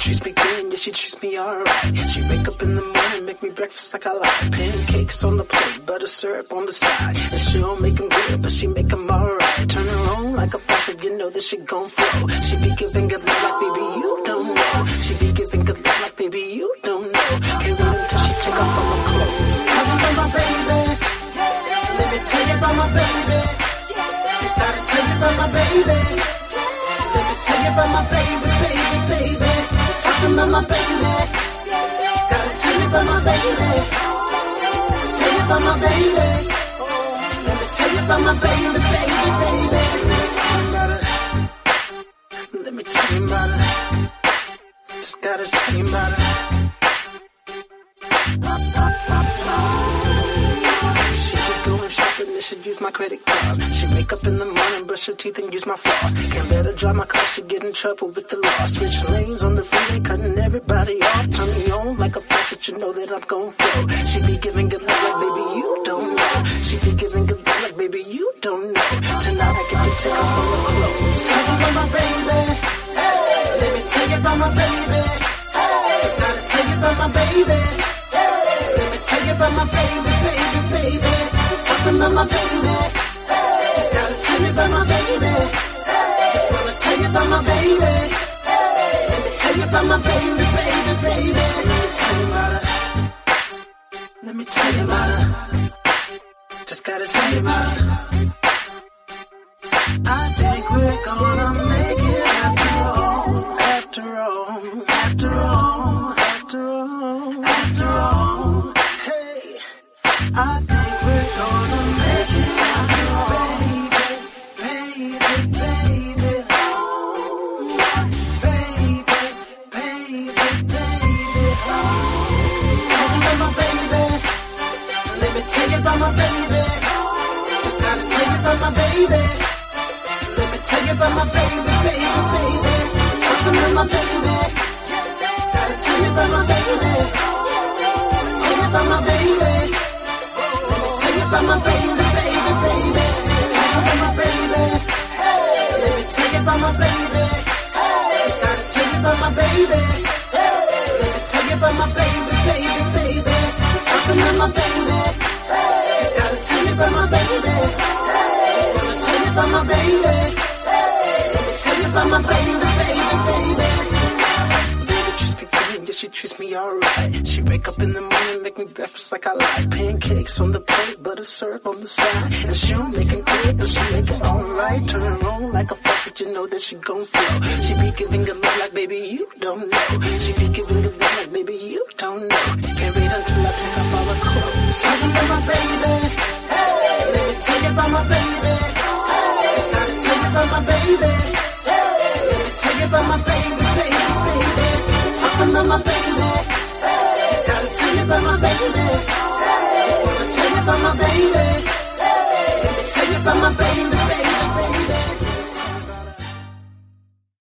treats me good, yeah, she treats me alright. She wake up in the morning, make me breakfast like I like. Pancakes on the plate, butter syrup on the side. And she don't make them good, but she make them alright. Turn her on like a faucet, you know that she gon' flow. She be giving good love like baby, you don't know. She be giving good love like baby, you don't know. Can't wait until she take off all her clothes. Talking about my baby, let me tell you about my baby. Just gotta tell you about my baby. Let me tell you about my baby, baby, baby. Talking about my baby. Gotta tell you about my baby. Tell you about my baby. Let me tell you about my baby, baby, baby. Let me tell you about her. Just gotta tell you about her. She be going shopping and she use my credit cards. She wake up in the morning, brush her teeth and use my floss. Can't let her drive my car, she get in trouble with the law. Switch lanes on the freeway, cutting everybody off. Turn me on like a faucet, you know that I'm gon' flow. She be giving good love like baby, you don't know. She be giving good love like baby, you don't know. Tonight I get to take off all her clothes. Tell you about my baby. Hey, let me tell you about my baby. Hey, just gotta tell you about my baby. Hey, let me tell you about my baby, baby, baby. Talking about my baby. Hey, just gotta tell you about my baby. Hey, just wanna tell you about my baby. Hey, let me tell you about my baby, baby, baby. Let me tell you about her. Let me tell you about her. Just gotta tell you about her. I think we're gonna make it after all, after all, after all, after all, after all. Hey, I think we're gonna make it after all, baby, baby, baby, oh, baby, baby, baby, oh. Talking about my baby, let me tell you about my baby. Just gotta tell you about my baby. Let me tell you about my baby, baby, baby. Talking about my baby. Gotta tell you about my baby. Tell you about my baby. Let me tell you about my baby, baby, baby. Talking about my baby. Hey, let me tell you about my baby. Hey, just gotta tell you about my baby. Hey, let me tell you about my baby, baby, baby. Talking about my baby. Hey, just gotta tell you about my baby. Tell you about my baby. Hey, let me tell you about my baby, baby, baby. Baby treats me good, yeah, she treats me alright. She wake up in the morning, make me breakfast like I like. Pancakes on the plate, butter syrup on the side. And she don't make it good, but she make it alright. Turn her on like a faucet, you know that she gon' flow. She be giving good love like baby, you don't know. She be giving good love like baby, you don't know. Can't wait until I take off all her clothes. Talking about my baby. Hey, let me tell you about my baby. Tell you about my baby. Hey, let me tell you about my baby, baby, baby. Talking about my baby. Hey, just gotta tell you about my baby. Hey, just wanna tell you about my baby. Hey, let me tell you about my baby.